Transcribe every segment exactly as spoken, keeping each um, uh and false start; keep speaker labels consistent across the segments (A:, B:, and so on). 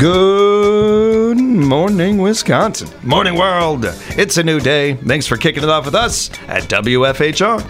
A: Good morning, Wisconsin. Morning, world. It's a new day. Thanks for kicking it off with us at W F H R.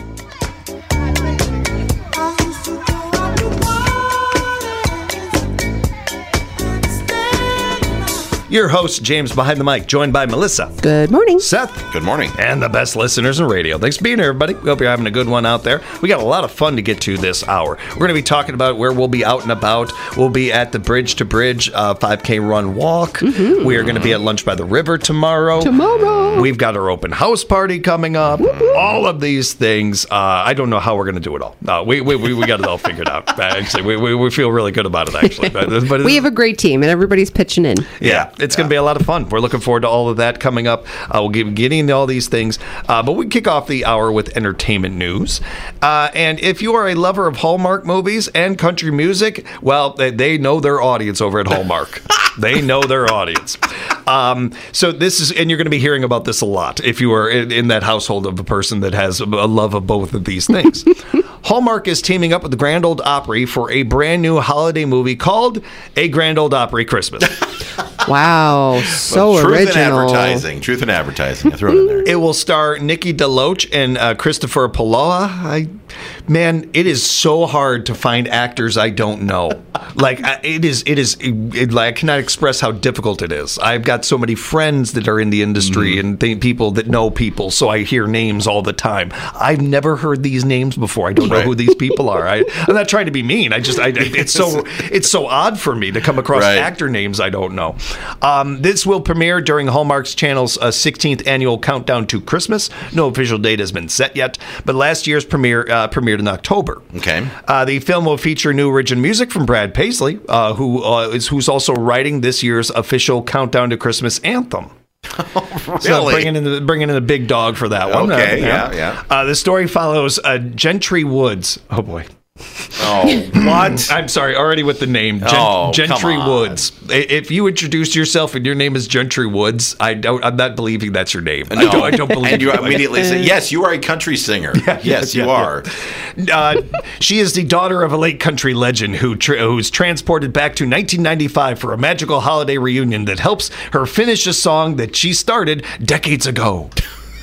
A: Your host, James behind the mic, joined by Melissa.
B: Good morning.
A: Seth.
C: Good morning.
A: And the best listeners in radio. Thanks for being here, everybody. We hope you're having a good one out there. We got a lot of fun to get to this hour. We're going to be talking about where we'll be out and about. We'll be at the Bridge to Bridge uh, five K run walk. Mm-hmm. We are going to be at Lunch by the River tomorrow.
B: Tomorrow.
A: We've got our open house party coming up. Woo-hoo. All of these things. Uh, I don't know how we're going to do it all. No, we we, we, we got it all figured out. Actually, we, we, we feel really good about it, actually. But, but
B: we have a great team, and everybody's pitching in.
A: Yeah, it's yeah. going to be a lot of fun. We're looking forward to all of that coming up. Uh, we'll get getting into all these things. Uh, but we kick off the hour with entertainment news. Uh, and if you are a lover of Hallmark movies and country music, well, they, they know their audience over at Hallmark. They know their audience. Um, so this is, and you're going to be hearing about this a lot if you are in, in that household of a person that has a love of both of these things. Hallmark is teaming up with the Grand Ole Opry for a brand new holiday movie called A Grand Ole Opry Christmas.
B: Wow, so
C: well, truth
B: original.
C: Truth in advertising. Truth in advertising. I throw it in there.
A: It will star Nikki DeLoach and uh, Christopher Poloha. I, man, it is so hard to find actors I don't know. Like I, it is, it is. It, it, like, I cannot express how difficult it is. I've got so many friends that are in the industry mm. and th- people that know people, so I hear names all the time. I've never heard these names before. I don't know right. who these people are. I, I'm not trying to be mean. I just, I, it's so, it's so odd for me to come across right. actor names I don't know. Um, this will premiere during Hallmark's channel's uh, sixteenth annual countdown to Christmas. No official date has been set yet, but last year's premiere uh, premiered in October.
C: Okay.
A: Uh, the film will feature new original music from Brad Paisley, uh, who uh, is who's also writing this year's official countdown to Christmas anthem.
C: Oh, really?
A: So bringing in the bringing in the big dog for that one.
C: Okay,
A: uh,
C: yeah, yeah.
A: Uh, the story follows uh, Gentry Woods. Oh boy.
C: Oh, what?
A: I'm sorry, already with the name. Gen-
C: oh,
A: Gentry
C: come on.
A: Woods. If you introduce yourself and your name is Gentry Woods, I don't, I'm not believing that's your name.
C: No.
A: I, don't, I don't believe
C: And you
A: you.
C: immediately say, yes, you are a country singer.
A: Yeah,
C: yes,
A: yeah,
C: you
A: yeah,
C: are.
A: Yeah. Uh, she is the daughter of a late country legend who tra- who's transported back to nineteen ninety-five for a magical holiday reunion that helps her finish a song that she started decades ago.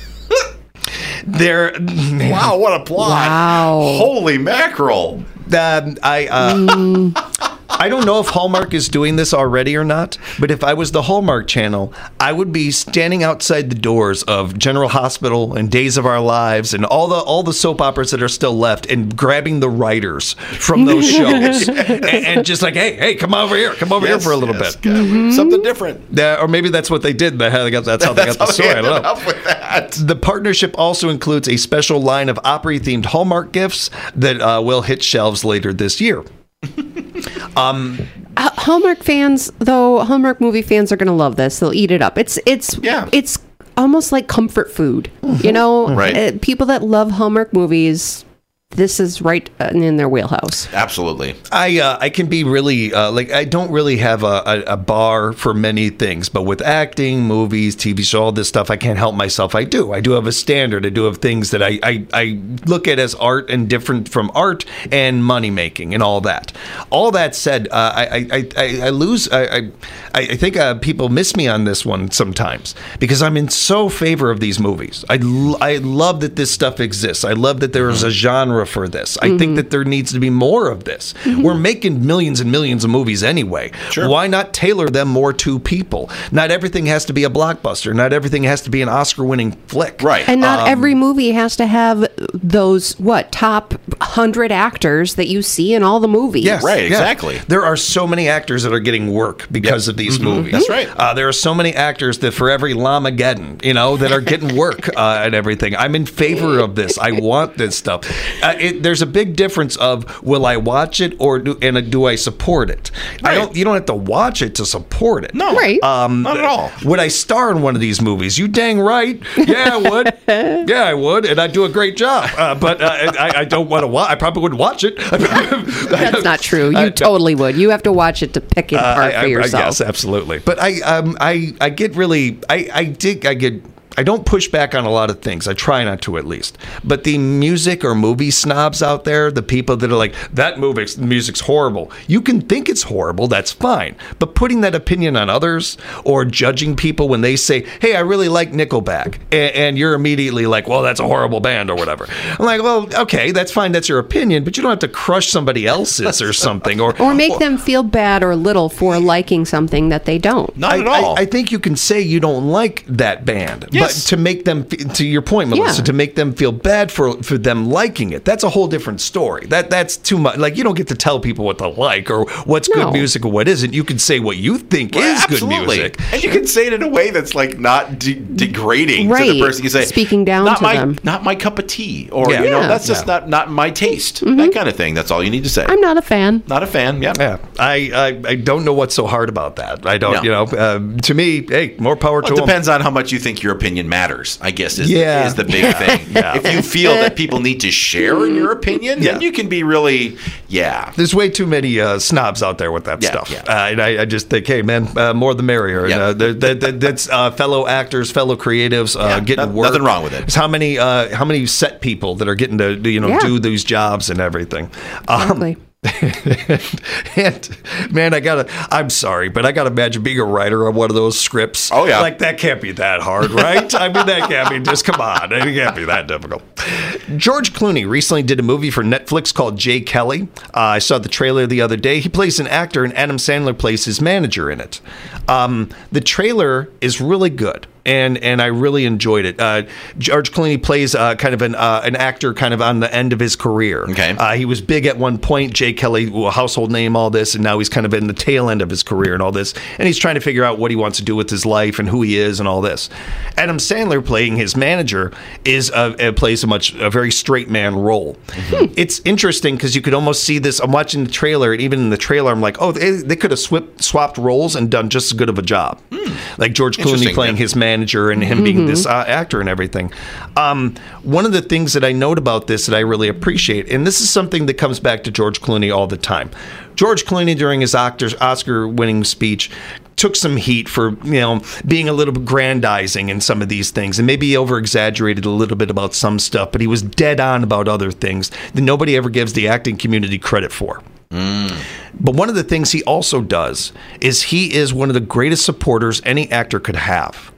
A: There,
C: wow, what a plot!
B: Wow,
C: holy mackerel!
A: Uh, I uh, mm. I don't know if Hallmark is doing this already or not, but if I was the Hallmark Channel, I would be standing outside the doors of General Hospital and Days of Our Lives and all the all the soap operas that are still left and grabbing the writers from those shows and, and just like, hey, hey, come over here, come over
C: yes,
A: here for a little
C: yes,
A: bit,
C: mm-hmm. something different.
A: Uh, or maybe that's what they did. That's how they got, that's how they got the story. I don't know.
C: Up with that.
A: The partnership also includes a special line of Opry-themed Hallmark gifts that uh, will hit shelves later this year. um,
B: uh, Hallmark fans, though, Hallmark movie fans are going to love this. They'll eat it up. It's it's
C: yeah.
B: it's almost like comfort food. Mm-hmm. You know,
C: right.
B: uh, people that love Hallmark movies, this is right in their wheelhouse.
C: Absolutely.
A: I uh, I can be really, uh, like, I don't really have a, a, a bar for many things, but with acting, movies, T V show, all this stuff, I can't help myself. I do. I do have a standard. I do have things that I, I, I look at as art and different from art and money making and all that. All that said, uh, I, I, I, I lose, I, I, I think uh, people miss me on this one sometimes because I'm in so favor of these movies. I, I love that this stuff exists. I love that there is a genre for this. I mm-hmm. think that there needs to be more of this. Mm-hmm. We're making millions and millions of movies anyway.
C: Sure.
A: Why not tailor them more to people? Not everything has to be a blockbuster. Not everything has to be an Oscar-winning flick.
C: Right.
B: And not
A: um,
B: every movie has to have those, what, top one hundred actors that you see in all the movies.
A: Yes.
C: Right,
A: yeah.
C: exactly.
A: There are so many actors that are getting work because yep. of these
C: mm-hmm.
A: movies.
C: That's right.
A: Uh, there are so many actors that for every Lamageddon, you know, that are getting work uh, and everything. I'm in favor of this. I want this stuff. Uh, it, there's a big difference of will I watch it or do, and do I support it?
C: Right.
A: I don't. You don't have to watch it to support it.
C: No,
B: right?
A: Um,
C: not at all.
A: Would I star in one of these movies? You dang right. Yeah, I would. Yeah, I would, and I'd do a great job. Uh, but uh, I, I don't want to watch. I probably wouldn't watch it.
B: That's not true. You
A: I,
B: totally would. You have to watch it to pick it apart
A: uh, I,
B: for yourself.
A: I, yes, absolutely. But I, um, I, I get really, I, I dig, I get. I don't push back on a lot of things. I try not to, at least. But the music or movie snobs out there, the people that are like, that movie music's horrible. You can think it's horrible. That's fine. But putting that opinion on others or judging people when they say, hey, I really like Nickelback, and, and you're immediately like, well, that's a horrible band or whatever. I'm like, well, okay, that's fine. That's your opinion, but you don't have to crush somebody else's or something. Or,
B: or make
A: or,
B: them feel bad or little for liking something that they don't.
C: Not
A: I,
C: at all.
A: I, I think you can say you don't like that band,
C: Yes.
A: but to make them, to your point, Melissa,
B: Yeah.
A: to make them feel bad for for them liking it, that's a whole different story. That that's too much. Like, you don't get to tell people what to like or what's
B: No.
A: good music or what isn't. You can say what you think
C: Well,
A: is
C: absolutely.
A: good music.
C: And you can say it in a way that's like not de- degrading to
B: Right.
C: the person. You say,
B: Speaking down
C: not
B: to
C: my,
B: them.
C: not my cup of tea, or
A: Yeah.
C: you know,
B: Yeah.
C: that's just
A: Yeah.
C: not not my taste.
B: Mm-hmm.
C: That kind of thing. That's all you need to say.
B: I'm not a fan.
C: not a fan. Yeah.
A: Yeah, I, I I don't know what's so hard about that. I don't,
C: No.
A: you know. Uh, to me, hey, more power
C: Well,
A: to
C: it
A: them.
C: depends on how much you think your opinion matters, I guess, is,
A: Yeah.
C: is the big thing. If you feel that people need to share in your opinion,
A: Yeah.
C: then you can be really, yeah.
A: There's way too many uh, snobs out there with that
C: Yeah,
A: stuff.
C: yeah.
A: Uh, and I, I just think, hey, man, uh, more the merrier. And,
C: Yeah.
A: uh, that, that, that, that's uh, fellow actors, fellow creatives uh,
C: Yeah,
A: getting
C: no-
A: work.
C: nothing wrong with it.
A: It's how many uh, how many set people that are getting to you know
B: Yeah.
A: do these jobs and everything. Um,
B: Exactly.
A: and man, I gotta. I'm sorry, but I gotta imagine being a writer on one of those scripts.
C: Oh, yeah.
A: like that can't be that hard, right? I mean, that can't be. Just come on, it can't be that difficult. George Clooney recently did a movie for Netflix called Jay Kelly. Uh, I saw the trailer the other day. He plays an actor, and Adam Sandler plays his manager in it. Um, the trailer is really good. And and I really enjoyed it. Uh, George Clooney plays uh, kind of an uh, an actor, kind of on the end of his career.
C: Okay.
A: Uh, he was big at one point. Jay Kelly, a household name, all this, and now he's kind of in the tail end of his career and all this. And he's trying to figure out what he wants to do with his life and who he is and all this. Adam Sandler, playing his manager, is a, a plays a much a very straight man role.
C: Mm-hmm.
A: It's interesting because you could almost see this. I'm watching the trailer, and even in the trailer, I'm like, oh, they, they could have swapped, swapped roles and done just as good of a job. Like George Clooney
C: Interesting,
A: playing
C: yeah.
A: his manager and him being this uh, actor and everything. Um, one of the things that I note about this that I really appreciate, and this is something that comes back to George Clooney all the time. George Clooney, during his Oscar-winning speech, took some heat for, you know, being a little bit grandizing in some of these things, and maybe he over-exaggerated a little bit about some stuff, but he was dead on about other things that nobody ever gives the acting community credit for. But one of the things he also does is he is one of the greatest supporters any actor could have.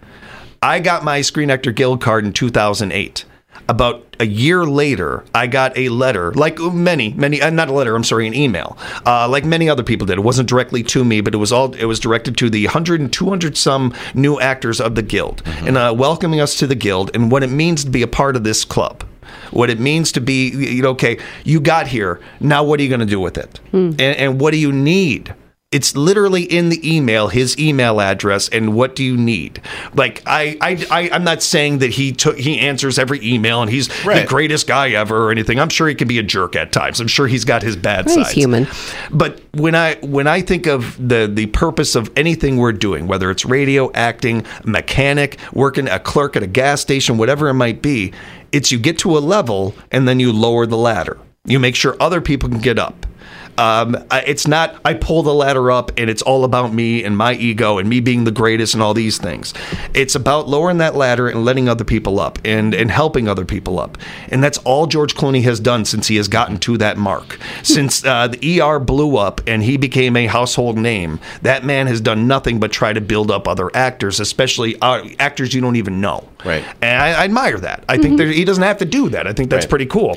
A: I got my Screen Actor Guild card in two thousand eight. About a year later, I got a letter, like many, many, uh, not a letter, I'm sorry, an email, uh, like many other people did. It wasn't directly to me, but it was all, it was directed to the one hundred and two hundred some new actors of the Guild, mm-hmm. and uh, welcoming us to the Guild and what it means to be a part of this club. What it means to be, you know, okay, you got here. Now what are you going to do with it? Mm. And, and what do you need? It's literally in the email, his email address, and what do you need? Like, I, I, I I'm not saying that he took, he answers every email and he's
C: right.
A: the greatest guy ever or anything. I'm sure he can be a jerk at times. I'm sure he's got his bad
B: He's
A: sides.
B: human.
A: But when I when I think of the the purpose of anything we're doing, whether it's radio, acting, mechanic, working a clerk at a gas station, whatever it might be, it's you get to a level and then you lower the ladder. You make sure other people can get up. Um, I, it's not, I pull the ladder up and it's all about me and my ego and me being the greatest and all these things. It's about lowering that ladder and letting other people up and, and helping other people up. And that's all George Clooney has done since he has gotten to that mark. Since uh, the E R blew up and he became a household name, that man has done nothing but try to build up other actors, especially uh, actors you don't even know.
C: Right.
A: And I, I admire that. I think that he doesn't have to do that. I think that's
C: Right.
A: pretty cool.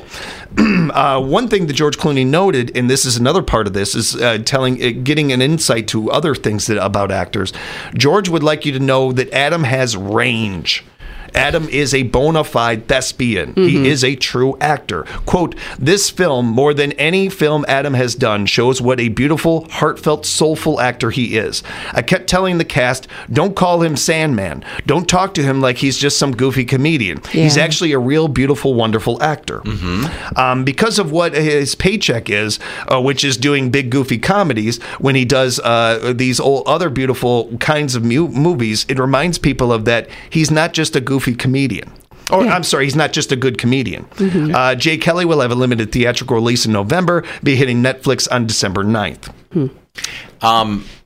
A: uh, one thing that George Clooney noted, and this is another part of this, is uh, telling, uh, getting an insight to other things that, about actors. George would like you to know that Adam has range. Adam is a bona fide thespian. Mm-hmm. He is a true actor. Quote, this film, more than any film Adam has done, shows what a beautiful, heartfelt, soulful actor he is. I kept telling the cast, don't call him Sandman. Don't talk to him like he's just some goofy comedian.
B: Yeah.
A: He's actually a real, beautiful, wonderful actor.
C: Mm-hmm.
A: Um, because of what his paycheck is, uh, which is doing big, goofy comedies, when he does uh, these old, other beautiful kinds of mu- movies, it reminds people of that he's not just a goofy comedian. Or,
B: Yeah.
A: I'm sorry, he's not just a good comedian.
B: Mm-hmm.
A: Uh, Jay Kelly will have a limited theatrical release in November, be hitting Netflix on December ninth.
C: Um,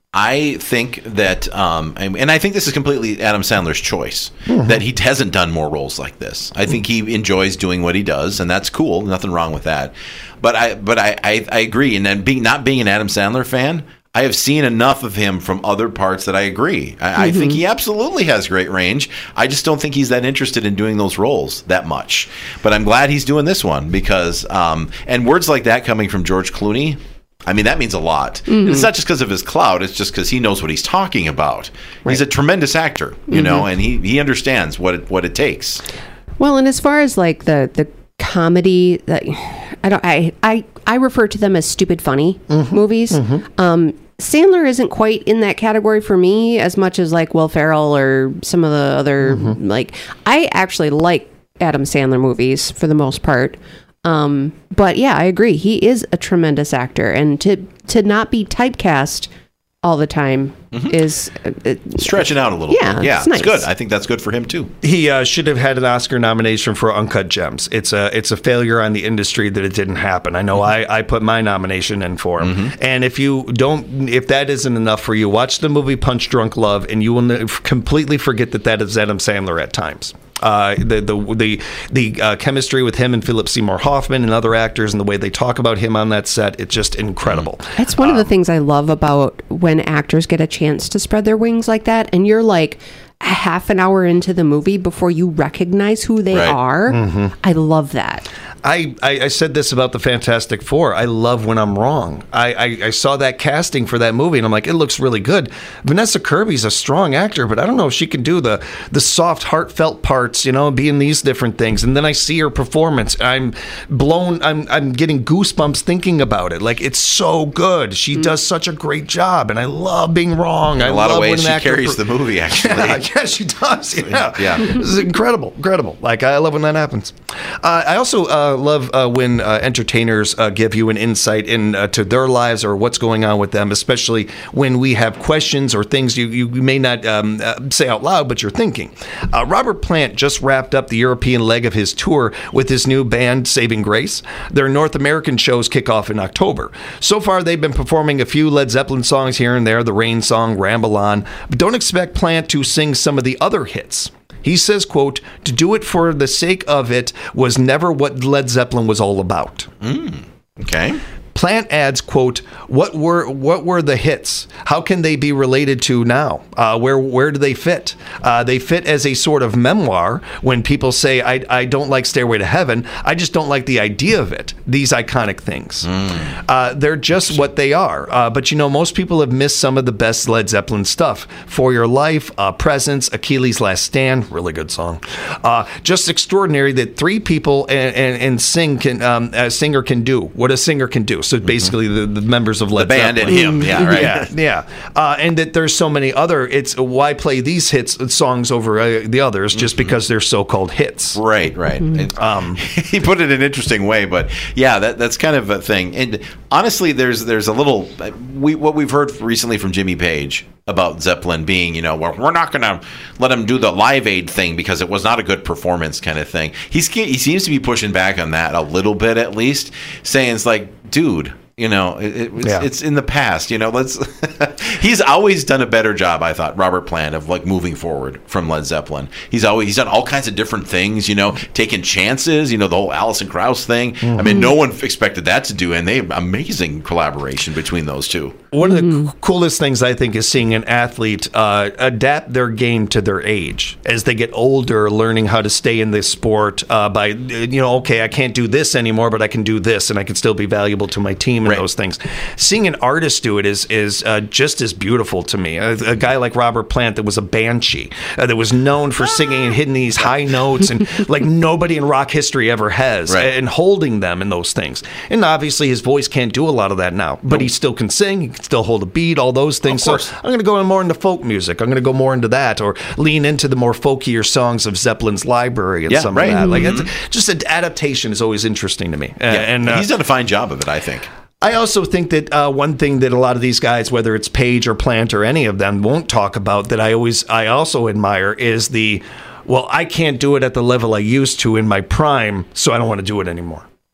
C: I think that, um, and I think this is completely Adam Sandler's choice, mm-hmm. that he hasn't done more roles like this. I think he enjoys doing what he does, and that's cool. Nothing wrong with that. But I, but I, I, I agree. And then being not being an Adam Sandler fan, I have seen enough of him from other parts that I agree. I, mm-hmm. I think he absolutely has great range. I just don't think he's that interested in doing those roles that much. But I'm glad he's doing this one because, um, and words like that coming from George Clooney, I mean, that means a lot. Mm-hmm. It's not just because of his clout. It's just because he knows what he's talking about. Right. He's a tremendous actor, you mm-hmm. know, and he, he understands what it, what it takes.
B: Well, and as far as like the, the comedy, that I don't, I, I, I refer to them as stupid funny mm-hmm. movies. Mm-hmm. Um, Sandler isn't quite in that category for me as much as like Will Ferrell or some of the other, mm-hmm. like, I actually like Adam Sandler movies for the most part. Um, but yeah, I agree. He is a tremendous actor, and to to not be typecast all the time mm-hmm. is uh,
C: stretching out a little
B: yeah,
C: bit. Yeah,
B: it's, nice.
C: It's good. I think that's good for him too.
A: He uh, should have had an Oscar nomination for Uncut Gems. It's a it's a failure on the industry that it didn't happen. I know mm-hmm. I, I put my nomination in for him. Mm-hmm. And if you don't, if that isn't enough for you, watch the movie Punch Drunk Love, and you will completely forget that that is Adam Sandler at times. Uh, the the the the uh, chemistry with him and Philip Seymour Hoffman and other actors, and the way they talk about him on that set, it's just incredible.
B: That's one um, of the things I love about when actors get a chance to spread their wings like that, and you're like a half an hour into the movie before you recognize who they right. are. Mm-hmm. I love that.
A: I, I, I said this about the Fantastic Four. I love when I'm wrong. I, I, I saw that casting for that movie, and I'm like, it looks really good. Vanessa Kirby's a strong actor, but I don't know if she can do the the soft, heartfelt parts, you know, being these different things. And then I see her performance. I'm blown. I'm I'm getting goosebumps thinking about it. Like, it's so good. She mm-hmm. does such a great job, and I love being wrong.
C: In
A: I
C: a lot
A: love
C: of ways, she
A: actor
C: carries
A: per-
C: the movie, actually.
A: Yeah, yeah, she does. Yeah,
C: yeah.
A: This is incredible, incredible. Like, I love when that happens. Uh, I also uh, love uh, when uh, entertainers uh, give you an insight into uh, their lives or what's going on with them, especially when we have questions or things you, you may not um, uh, say out loud, but you're thinking. Uh, Robert Plant just wrapped up the European leg of his tour with his new band, Saving Grace. Their North American shows kick off in October. So far, they've been performing a few Led Zeppelin songs here and there, the Rain song, Ramble On, but don't expect Plant to sing some of the other hits. He says, quote, to do it for the sake of it was never what Led Zeppelin was all about.
C: Mm, okay.
A: Plant adds, quote, what were what were the hits? How can they be related to now? Uh, where where do they fit? Uh, they fit as a sort of memoir. When people say, I, I don't like Stairway to Heaven, I just don't like the idea of it, these iconic things. Mm. Uh, they're just what they are. Uh, but, you know, most people have missed some of the best Led Zeppelin stuff. For Your Life, uh, Presence, Achilles' Last Stand, really good song. Uh, just extraordinary that three people and, and, and sing can um, a singer can do what a singer can do. So basically, the, the members of Led
C: the band
A: Zeppelin.
C: and him, yeah, right,
A: yeah, yeah. Uh, and that there's so many other. It's why play these hits songs over uh, the others just mm-hmm. because they're so-called hits.
C: Right, right. Mm-hmm. And, um, he put it in an interesting way, but yeah, that that's kind of a thing. And honestly, there's there's a little we what we've heard recently from Jimmy Page about Zeppelin being, you know, we're, we're not going to let him do the Live Aid thing because it was not a good performance kind of thing. He's, he seems to be pushing back on that a little bit, at least, saying it's like, dude, you know, it, it's, yeah. it's in the past, you know, let's, he's always done a better job, I thought, Robert Plant, of like moving forward from Led Zeppelin. He's always, he's done all kinds of different things, you know, taking chances, you know, the whole Alison Krauss thing. Mm-hmm. I mean, no one expected that to do, and they amazing collaboration between those two.
A: One of the mm-hmm. coolest things, I think, is seeing an athlete uh, adapt their game to their age as they get older, learning how to stay in this sport uh, by, you know, okay, I can't do this anymore, but I can do this, and I can still be valuable to my team and right. those things. Seeing an artist do it is is uh, just as beautiful to me. A, a guy like Robert Plant that was a banshee, uh, that was known for singing and hitting these high notes and like nobody in rock history ever has, right. and holding them in those things. And obviously his voice can't do a lot of that now, but nope. he still can sing, he can still hold a beat, all those things. So I'm going to go more into folk music. I'm going to go more into that, or lean into the more folkier songs of Zeppelin's library and
C: yeah,
A: some
C: right.
A: of that. Like
C: mm-hmm.
A: it's, just an adaptation is always interesting to me.
C: Yeah.
A: And,
C: and
A: uh,
C: he's done a fine job of it, I think.
A: I also think that uh, one thing that a lot of these guys, whether it's Page or Plant or any of them, won't talk about that I always, I also admire is the, well, I can't do it at the level I used to in my prime, so I don't want to do it anymore.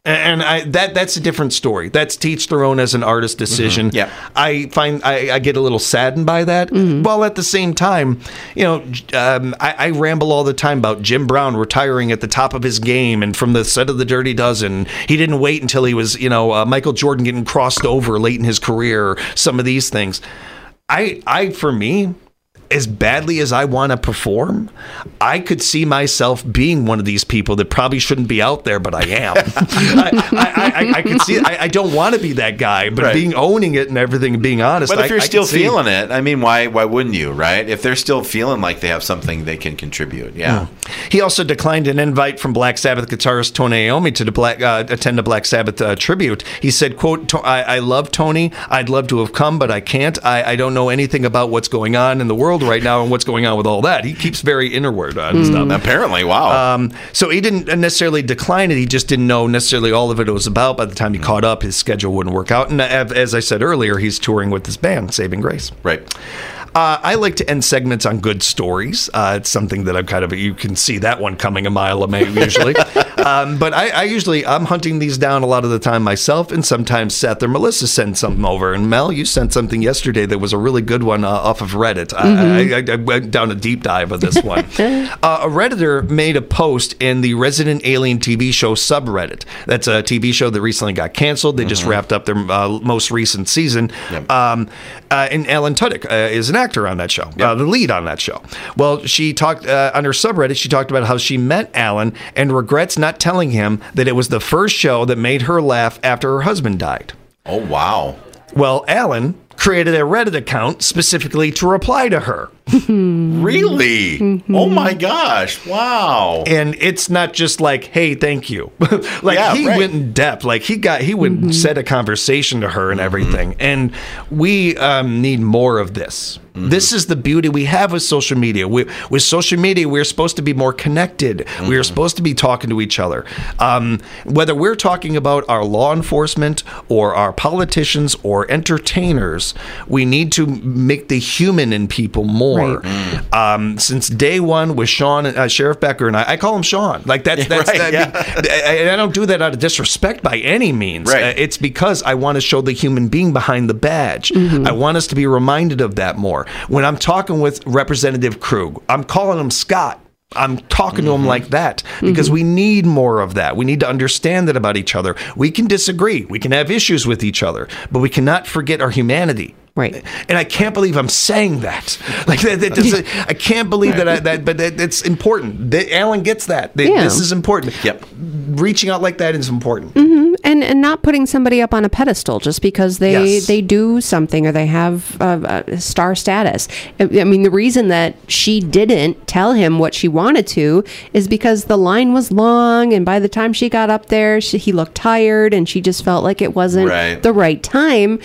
A: And I, that that's a different story. That's teach their own as an artist decision.
C: Mm-hmm. Yeah.
A: I find I, I get a little saddened by that. Mm-hmm. While at the same time, you know, um, I, I ramble all the time about Jim Brown retiring at the top of his game and from the set of The Dirty Dozen. He didn't wait until he was, you know, uh, Michael Jordan getting crossed over late in his career. Some of these things. I, I for me, as badly as I want to perform, I could see myself being one of these people that probably shouldn't be out there, but I am. I, I, I, I can see it. I, I don't want to be that guy, but
C: right. being
A: owning it and everything and being honest.
C: But if you're
A: I,
C: still
A: I
C: feeling it, I mean, why why wouldn't you, right? If they're still feeling like they have something they can contribute, yeah.
A: Mm. He also declined an invite from Black Sabbath guitarist Tony Iommi to the Black, uh, attend a Black Sabbath uh, tribute. He said, quote, I, I love Tony. I'd love to have come, but I can't. I, I don't know anything about what's going on in the world right now and what's going on with all that. He keeps very inward on mm. stuff.
C: Apparently, wow.
A: Um, so he didn't necessarily decline it. He just didn't know necessarily all of it was about. By the time he mm. caught up, his schedule wouldn't work out. And as I said earlier, he's touring with his band, Saving Grace.
C: Right.
A: Uh, I like to end segments on good stories. Uh, it's something that I'm kind of, you can see that one coming a mile away usually. um, but I, I usually, I'm hunting these down a lot of the time myself, and sometimes Seth or Melissa send something over. And Mel, you sent something yesterday that was a really good one uh, off of Reddit. Mm-hmm. I, I, I went down a deep dive of this one. uh, a Redditor made a post in the Resident Alien T V show subreddit. That's a T V show that recently got canceled. They mm-hmm. just wrapped up their uh, most recent season. Yep. Um, uh, and Alan Tudyk uh, is an actor on that show, yep. uh, the lead on that show. Well, she talked uh, on her subreddit, she talked about how she met Alan and regrets not telling him that it was the first show that made her laugh after her husband died.
C: Oh, wow.
A: Well, Alan created a Reddit account specifically to reply to her.
C: Really? Mm-hmm. Oh my gosh. Wow.
A: And it's not just like, hey, thank you. like
C: yeah,
A: he
C: right.
A: went in depth. Like he got, he went mm-hmm. and said a conversation to her and everything. Mm-hmm. And we um, need more of this. Mm-hmm. This is the beauty we have with social media. We, with social media, we're supposed to be more connected. Mm-hmm. We're supposed to be talking to each other. Um, whether we're talking about our law enforcement or our politicians or entertainers, we need to make the human in people more. Right. Mm. Um, since day one with Sean, uh, Sheriff Becker and I, I call him Sean. Like that's that's.
C: Right,
A: that,
C: yeah.
A: I, I don't do that out of disrespect by any means.
C: Right.
A: Uh, it's because I want to show the human being behind the badge. Mm-hmm. I want us to be reminded of that more. When I'm talking with Representative Krug, I'm calling him Scott. I'm talking mm-hmm. to him like that because mm-hmm. we need more of that. We need to understand that about each other. We can disagree. We can have issues with each other, but we cannot forget our humanity.
B: Right.
A: And I can't believe I'm saying that. Like that, that doesn't, I can't believe that. I, that, but that, it's important. That Alan gets that. That
B: yeah.
A: This is important.
C: Yep.
A: Reaching out like that is important.
B: Mm-hmm. And and not putting somebody up on a pedestal just because they
A: Yes.
B: they do something or they have uh, a star status. I I mean, the reason that she didn't tell him what she wanted to is because the line was long, and by the time she got up there, she, he looked tired, and she just felt like it wasn't
C: Right.
B: the right time.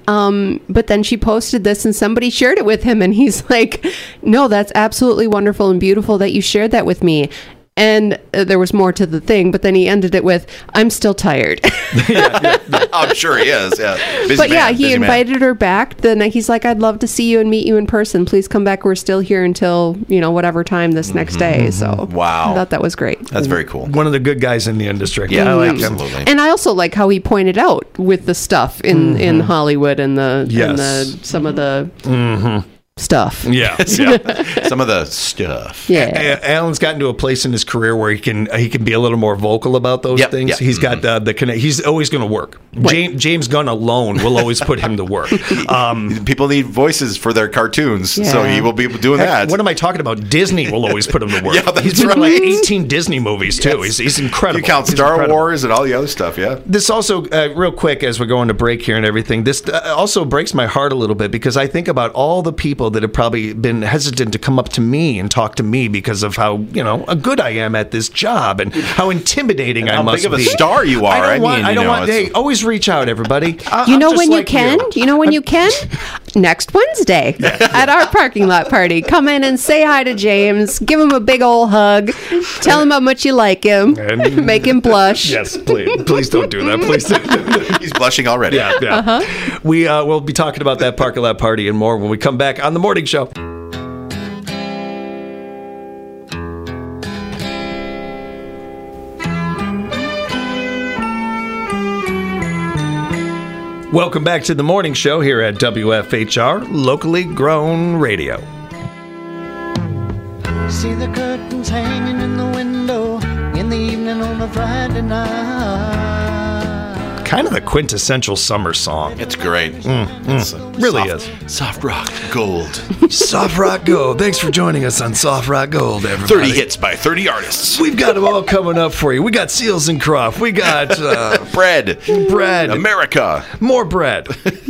B: Um, but then she posted this and somebody shared it with him, and he's like, no, that's absolutely wonderful and beautiful that you shared that with me. And uh, there was more to the thing, but then he ended it with, I'm still tired.
C: yeah, yeah, yeah. I'm sure he is. Yeah. Busy
B: but yeah,
C: man,
B: he
C: busy
B: invited
C: man.
B: her back. Then he's like, I'd love to see you and meet you in person. Please come back. We're still here until, you know, whatever time this next day. So
C: Wow.
B: I thought that was great.
C: That's very cool.
A: One of the good guys in the industry.
C: Yeah,
A: I like
C: absolutely.
A: him.
B: And I also like how he pointed out with the stuff in,
A: Mm-hmm.
B: in Hollywood and the,
A: Yes.
B: and the some of the
A: Mm-hmm.
B: stuff.
A: Yeah.
C: Yeah. Some of the stuff.
B: Yeah.
A: A- Alan's gotten to a place in his career where he can he can be a little more vocal about those
C: Yep,
A: things.
C: yep.
A: He's got the, the connect. He's always going to work. James, James Gunn alone will always put him to work. Um,
C: People need voices for their cartoons,
B: Yeah.
C: so he will be doing
A: heck,
C: that.
A: what am I talking about? Disney will always put him to work.
C: Yeah, that's
A: he's been in
C: right.
A: like eighteen Disney movies too.
C: Yes.
A: He's, he's incredible.
C: You count
A: He's
C: Star
A: incredible.
C: Wars and all the other stuff, yeah.
A: This also, uh, real quick, as we're going to break here and everything, this uh, also breaks my heart a little bit because I think about all the people that have probably been hesitant to come up to me and talk to me because of how, you know, good I am at this job and how intimidating
C: And
A: I
C: how
A: must
C: big of a
A: be.
C: star you are.
A: I don't
C: I
A: want.
C: mean,
A: I
C: you
A: don't
C: know,
A: want.
C: it's-
A: Hey, always reach out, everybody. I,
B: You
A: I'm
B: know
A: just
B: when you
A: like
B: can? You know when you can? Next Wednesday at our parking lot party. Come in and say hi to James. Give him a big old hug. Tell him how much you like him.
A: And-
B: Make him blush.
A: Yes, please, please don't do that. Please. Don't.
C: He's blushing already.
A: Yeah, yeah. Uh-huh. We uh, will be talking about that parking lot party and more when we come back on the morning show. Welcome back to the morning show here at W F H R, locally grown radio.
D: See the curtains hanging in the window in the evening on a Friday night.
A: Kind of the quintessential summer song.
C: It's great.
A: Mm,
C: It's,
A: mm,
C: uh,
A: really
C: soft,
A: is.
C: Soft rock gold.
A: Soft Rock Gold. Thanks for joining us on Soft Rock Gold, everybody.
C: thirty hits by thirty artists.
A: We've got them all coming up for you. We got Seals and Croft. We got uh,
C: Bread.
A: bread.
C: America.
A: More bread.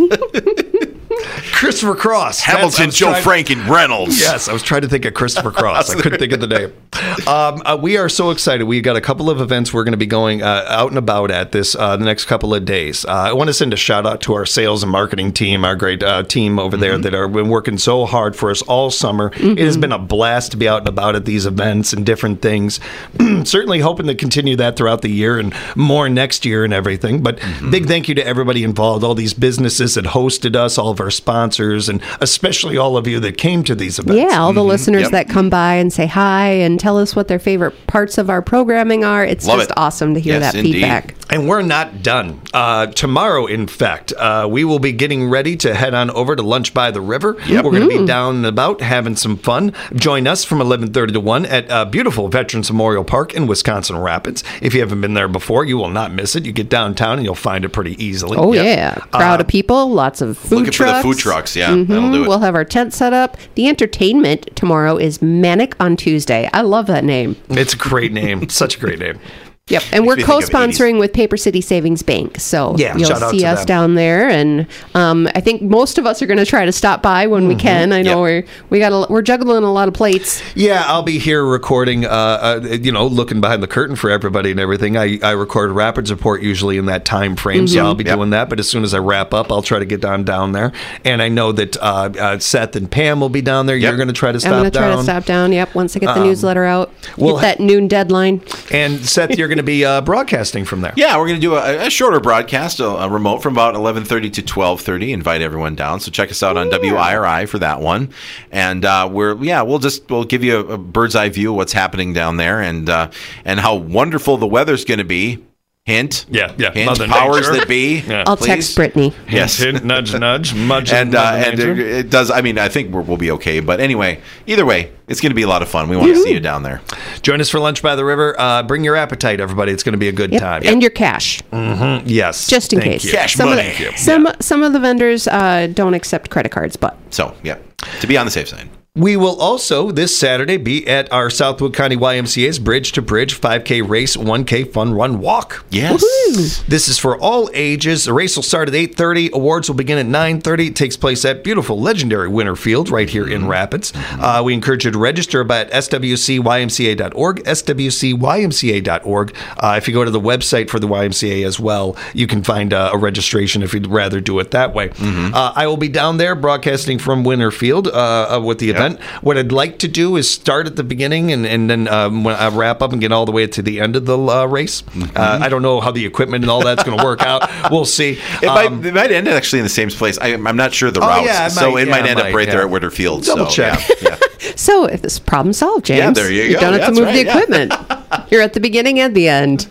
A: Christopher Cross. That's- I
C: Hamilton,
A: was
C: Joe
A: trying-
C: Frank, and Reynolds.
A: Yes, I was trying to think of Christopher Cross. I couldn't think of the name. Um, uh, we are so excited. We've got a couple of events we're going to be going uh, out and about at this uh, the next couple of days. Uh, I want to send a shout out to our sales and marketing team, our great uh, team over there that have been working so hard for us all summer. It has been a blast to be out and about at these events and different things. Certainly hoping to continue that throughout the year and more next year and everything. But big thank you to everybody involved, all these businesses that hosted us, all of our sponsors, and especially all of you that came to these events.
B: Yeah, all the listeners
C: Yep.
B: that come by and say hi and tell us what their favorite parts of our programming are. It's
C: Love
B: just
C: it.
B: awesome to hear
C: Yes,
B: that
C: indeed.
B: feedback.
A: And we're not done. Uh, tomorrow, in fact, uh, we will be getting ready to head on over to Lunch by the River.
C: Yep.
A: We're going to be down and about having some fun. Join us from eleven thirty to one at uh, beautiful Veterans Memorial Park in Wisconsin Rapids. If you haven't been there before, you will not miss it. You get downtown and you'll find it pretty easily.
B: Oh, yeah. Crowd of people, lots of food
C: Looking
B: trucks.
C: for the food trucks. Yeah, that'll do it.
B: We'll have our tent set up. The entertainment tomorrow is Manic on Tuesday. I love that name.
A: It's a great name. Such a great name.
B: Yep, and we're
C: me think of
B: co-sponsoring with Paper City Savings Bank, so
A: Yeah,
B: you'll
A: shout out
B: see
A: to
B: us
A: them.
B: down there. And um, I think most of us are going to try to stop by when we can. I know
C: Yep.
B: we're we got a, we're juggling a lot of plates.
A: Yeah, I'll be here recording, uh, uh, you know, looking behind the curtain for everybody and everything. I, I record Rapids Report usually in that time frame, so I'll be
C: Yep.
A: doing that. But as soon as I wrap up, I'll try to get down down there. And I know that uh, uh, Seth and Pam will be down there.
C: Yep.
A: You're going to try to
B: I'm
A: stop
B: going to try
A: down.
B: to stop down. Yep, once I get the newsletter out,
A: we'll
B: get that noon deadline.
A: And Seth, you're going to be uh, broadcasting from there.
C: Yeah, we're going to do a, a shorter broadcast, a, a remote from about eleven thirty to twelve thirty. Invite everyone down. So check us out on W I R I for that one. And uh, we're yeah, we'll just we'll give you a, a bird's eye view of what's happening down there and uh, and how wonderful the weather's going to be. Hint.
A: Yeah, yeah.
C: Hint.
A: Mother
C: Powers
A: Nature.
C: that be.
A: Yeah.
B: I'll
C: please.
B: text Brittany.
C: Yes.
A: Hint, hint, nudge, nudge, mudge,
C: And uh,
A: Mother
C: and
A: Nature.
C: it, it does. I mean, I think we're, we'll be okay. But anyway, either way, it's going to be a lot of fun. We want to see you down there.
A: Join us for Lunch by the River. Uh, bring your appetite, everybody. It's going to be a good
B: Yep.
A: time.
B: And your cash,
A: Yes.
B: just in
A: Thank
B: case.
A: you.
C: Cash
B: some
C: money.
B: Of the, some some of the vendors uh, don't accept credit cards, but
C: So yeah, to be on the safe side.
A: We will also this Saturday be at our Southwood County Y M C A's Bridge to Bridge five K race, one K fun run walk.
C: Yes.
A: This is for all ages. The race will start at eight thirty. Awards will begin at nine thirty. It takes place at beautiful, legendary Winter Field right here in Rapids. Uh, we encourage you to register by at S W C Y M C A dot org, S W C Y M C A dot org. Uh, if you go to the website for the Y M C A as well, you can find uh, a registration if you'd rather do it that way. Uh, I will be down there broadcasting from Winter Field uh, uh, with the event. What I'd like to do is start at the beginning and, and then um, when I wrap up and get all the way to the end of the uh, race. Uh, I don't know how the equipment and all that's going to work out. We'll see.
C: It,
A: Um,
C: might, it might end actually in the same place. I, I'm not sure the
A: Oh,
C: route,
A: yeah, it
C: so
A: might-
C: it might
A: yeah,
C: end
A: it
C: up
A: might,
C: right there
A: yeah.
C: at Winterfield.
A: Double
C: so,
A: check.
C: Yeah, yeah.
B: so if this problem solved, James.
C: Yeah, there you go.
B: don't have
C: That's
B: to move
C: right,
B: the
C: yeah.
B: equipment. You're at the beginning and the end.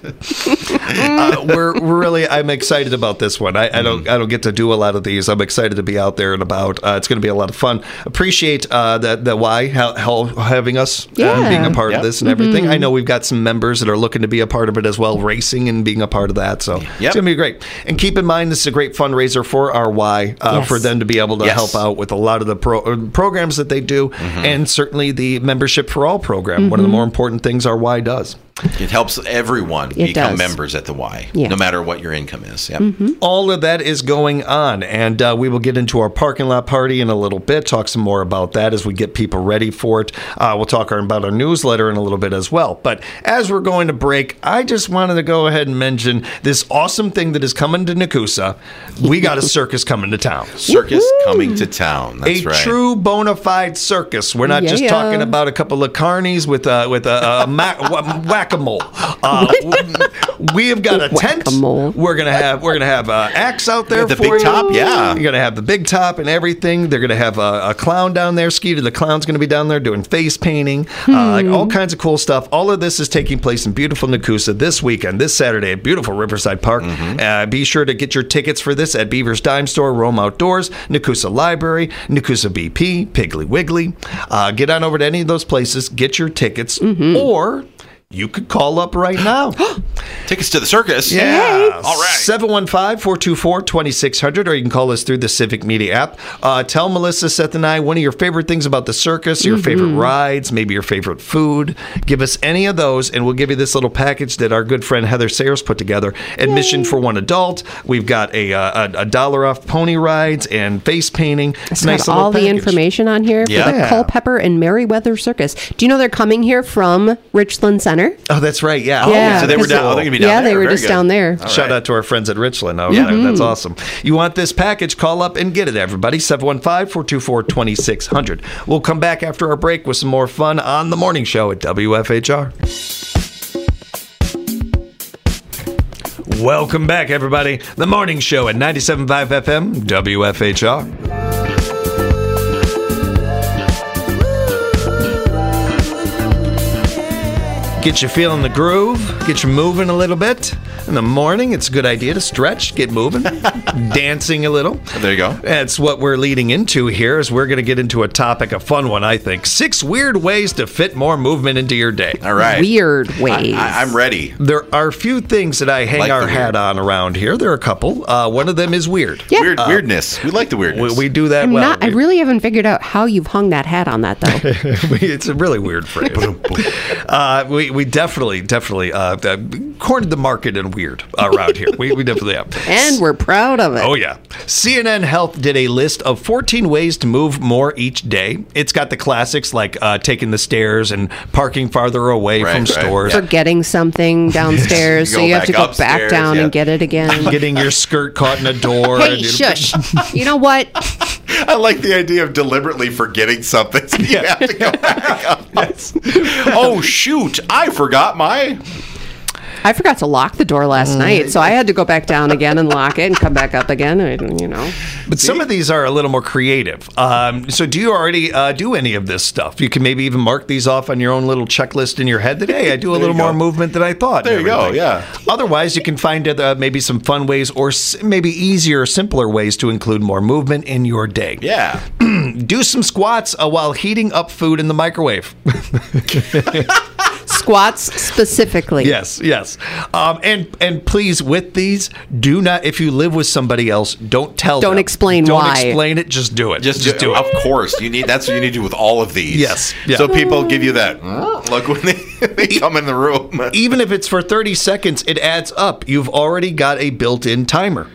A: uh, we're, we're really I'm excited about this one. I, I don't I don't get to do a lot of these. I'm excited to be out there and about. Uh, it's going to be a lot of fun. Appreciate uh, the the Y how, how having us uh,
B: Yeah.
A: being a part
C: Yep.
A: of this and everything. I know we've got some members that are looking to be a part of it as well, racing and being a part of that. So it's going to be great. And keep in mind this is a great fundraiser for our Y uh,
B: Yes.
A: for them to be able to
C: Yes.
A: help out with a lot of the pro- uh, programs that they do, and certainly the membership for all program. One of the more important things our Y does.
C: It helps everyone
B: It
C: become
B: does.
C: members at the Y,
B: Yeah.
C: no matter what your income is. Yep.
A: All of that is going on, and uh, we will get into our parking lot party in a little bit, talk some more about that as we get people ready for it. Uh, we'll talk our, about our newsletter in a little bit as well. But as we're going to break, I just wanted to go ahead and mention this awesome thing that is coming to Nakusa. We got a circus coming to town.
C: Circus coming to town. That's
A: a
C: right.
A: true bona fide circus. We're not
B: Yeah,
A: just
B: yeah.
A: talking about a couple of carnies with uh, with a, a ma- wa- whack-a-mole. Uh, we have got a tent.
B: Whack-a-mole.
A: We're gonna have we're gonna have uh, acts out there
C: The
A: for
C: big
A: you.
C: top, yeah.
A: You're gonna have the big top and everything. They're gonna have a, a clown down there. Skeeter the clown's gonna be down there doing face painting, uh, like all kinds of cool stuff. All of this is taking place in beautiful Nakusa this weekend, this Saturday at beautiful Riverside Park.
C: Mm-hmm.
A: Uh, be sure to get your tickets for this at Beaver's Dime Store, Rome Outdoors, Nakusa Library, Nakusa B P, Piggly Wiggly. Uh, get on over to any of those places, get your tickets, or you could call up right now.
C: Tickets to the circus.
A: Yeah.
C: All right.
A: seven one five, four two four, two six zero zero, or you can call us through the Civic Media app. Uh, tell Melissa, Seth, and I one of your favorite things about the circus, your favorite rides, maybe your favorite food. Give us any of those, and we'll give you this little package that our good friend Heather Sayers put together. Admission for one adult. We've got a, uh, a, a dollar off pony rides and face painting.
B: It's
A: nice
B: got
A: little
B: all the
A: package.
B: information on here for
C: Yeah.
B: the Culpeper and Merriweather Circus. Do you know they're coming here from Richland Center?
A: Oh, that's right. Yeah.
C: Oh,
B: Yeah,
C: so they were
B: because-
C: down. Oh, they're gonna be down
B: yeah,
C: there.
B: they were
C: Very
B: just
C: good.
B: down there.
C: All
A: Shout
C: right.
A: out to our friends at Richland. Oh,
B: Mm-hmm.
A: That's awesome. You want this package? Call up and get it, everybody. seven one five, four two four, two six zero zero. We'll come back after our break with some more fun on the morning show at W F H R. Welcome back, everybody. The morning show at ninety-seven point five F M, W F H R. Get you feeling the groove, get you moving a little bit. In the morning, it's a good idea to stretch, get moving, dancing a little.
C: There you go.
A: That's what we're leading into here, is we're going to get into a topic, a fun one, I think. Six weird ways to fit more movement into your day.
C: All right.
B: Weird ways.
C: I, I'm ready.
A: There are a few things that I hang
C: Like
A: our
C: the
A: hat
C: weird.
A: on around here. There are a couple. Uh, one of them is weird.
B: Yeah.
C: Weird weirdness. We like the
A: We,
C: weirdness.
A: we do that
B: I'm
A: well.
B: not. I
A: We-
B: really haven't figured out how you've hung that hat on that though.
A: it's a really weird phrase. uh, we, we definitely, definitely uh, uh, cornered the market in weird around here. We, we definitely have.
B: And we're proud of it.
A: Oh, yeah. C N N Health did a list of fourteen ways to move more each day. It's got the classics like uh, taking the stairs and parking farther away
C: Right,
A: from
C: right,
A: stores.
C: yeah.
B: Forgetting something downstairs,
C: You
B: so
C: go
B: you have to
C: back
B: go back
C: upstairs,
B: down
C: yeah.
B: and get it again.
A: Getting your skirt caught in a door.
B: Hey,
A: and-
B: shush. You know what?
C: I like the idea of deliberately forgetting something. So you have to go back up. Oh, shoot. I forgot my.
B: I forgot to lock the door last
A: Mm.
B: night, so I had to go back down again and lock it and come back up again. And, you know,
A: But some of these are a little more creative. Um, so do you already uh, do any of this stuff? You can maybe even mark these off on your own little checklist in your head that, hey, I do a little
C: you
A: more
C: go.
A: movement than I thought. and
C: There you go,
A: everything.
C: yeah.
A: Otherwise, you can find uh, maybe some fun ways or s- maybe easier, simpler ways to include more movement in your day.
C: Yeah.
A: Do some squats uh, while heating up food in the microwave.
B: squats specifically.
A: Yes, yes. Um, and and please, with these, do not, if you live with somebody else, don't tell
B: Don't
A: them.
B: explain
A: don't
B: why.
A: explain it, just do it.
C: Just,
A: just do
C: Of
A: it.
C: course. You need. That's what you need to do with all of these.
A: Yes, yeah.
C: So people give you that look when they, they come in the room.
A: Even if it's for thirty seconds, it adds up. You've already got a built-in timer.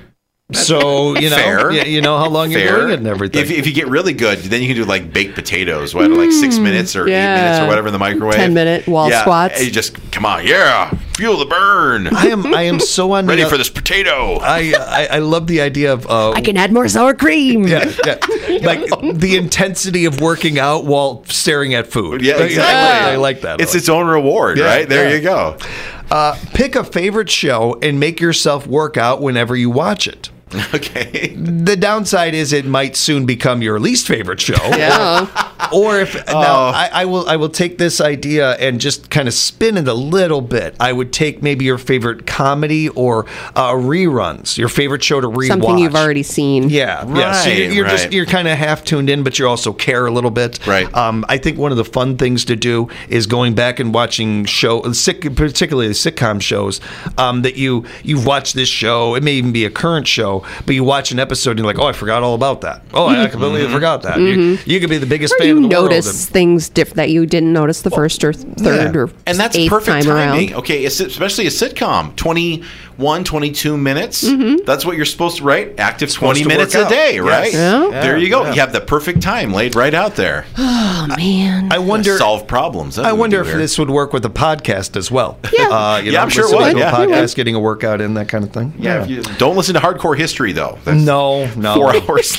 A: So, you know,
C: Fair.
A: y- you know how long you're
C: Fair.
A: doing it and everything.
C: If, if you get really good, then you can do like baked potatoes, what, like six minutes or eight
B: yeah.
C: minutes or whatever in the microwave.
B: ten minute wall
C: yeah.
B: squats.
C: And you just come on, yeah, fuel the burn.
A: I am I am so on
C: Ready
A: the,
C: for this potato.
A: I, I I love the idea of uh,
B: I can add more sour cream.
A: yeah, yeah. like the intensity of working out while staring at food.
C: Yeah,
A: Like,
C: exactly.
A: I, I like that.
C: It's its own reward,
A: Yeah,
C: right? There
A: yeah.
C: you go.
A: Uh, pick a favorite show and make yourself work out whenever you watch it.
C: Okay.
A: The downside is it might soon become your least favorite show.
B: Yeah.
A: Or if
C: Oh.
A: now I, I will I will take this idea and just kind of spin it a little bit. I would take maybe your favorite comedy or uh, reruns, your favorite show to rewatch.
B: Something you've already seen.
A: Yeah, yeah. So you're,
C: Right,
A: you're just
C: right.
A: you're kind of half tuned in, but you also care a little bit.
C: Right.
A: Um, I think one of the fun things to do is going back and watching show, sick, particularly the sitcom shows. Um, that you you've watched this show. It may even be a current show, but you watch an episode and you're like, oh, I forgot all about that. Oh, I completely forgot that. You, you could be the biggest
B: Or
A: fan
B: you
A: of the
B: notice
A: world.
B: things diff- that you didn't notice the first or th- third
A: yeah.
B: or
C: And that's
B: eighth
C: perfect
B: time
C: timing.
B: around.
C: Okay, it's, especially a sitcom. twenty-one, twenty-two minutes. That's what you're supposed to write. Active
A: Supposed
C: twenty
A: to
C: minutes
A: work
C: a day,
A: out.
C: right?
A: Yes.
B: Yeah.
C: There you go.
A: Yeah.
C: You have the perfect time laid right out there.
B: Oh man.
A: I wonder.
C: Solve problems. That's
A: I
C: what we
A: wonder
C: do
A: if
C: here.
A: this would work with a podcast as well.
B: Yeah.
A: uh, you
C: Yeah,
A: know,
C: I'm sure it
A: listening
C: would,
A: to
C: yeah.
A: a
C: It
A: podcast, getting a workout in, that kind of thing.
C: Yeah. If you, don't listen to Hardcore History though. That's
A: No, no.
C: four hours